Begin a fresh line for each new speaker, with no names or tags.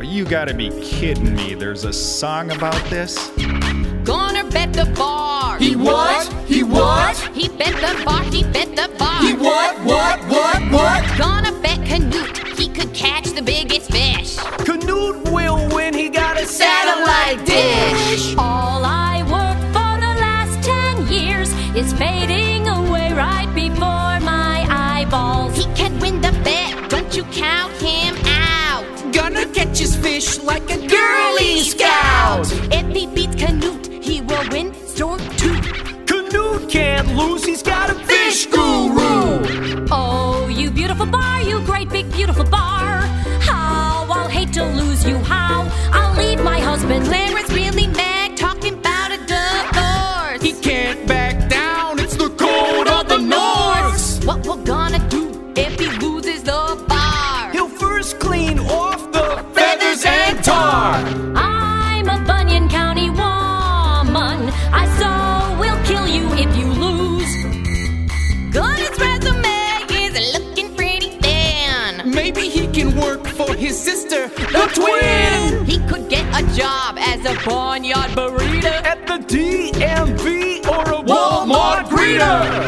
You gotta be kidding me. There's a song about this?
Gonna bet the bar.
He what? He what?
He bet the bar, he bet the bar.
He what?
Gonna bet Canute he could catch the biggest fish.
Canute will win, he got a satellite dish.
All I worked for the last 10 years is fading away right before my eyeballs.
He can win the bet, don't you count him out.
Gonna catch his fish like a girly scout.
If he beats Canute, he will win store 2.
Canute can't lose, he's got a fish guru.
Oh, you beautiful bar, you great big beautiful bar. How I'll hate to lose you, how I'll leave my husband.
Clarence really mad, talking about a divorce.
He can't back down, it's the code of the North.
What we're gonna do if he loses the bar?
He'll first clean off the feathers and tar.
I'm a Bunyan County woman, I so will kill you if you lose.
Gunner's resume is looking pretty thin.
Maybe he can work for his sister, the twin.
He could get a job as a barnyard breeder
At the DMV or a Walmart greeter.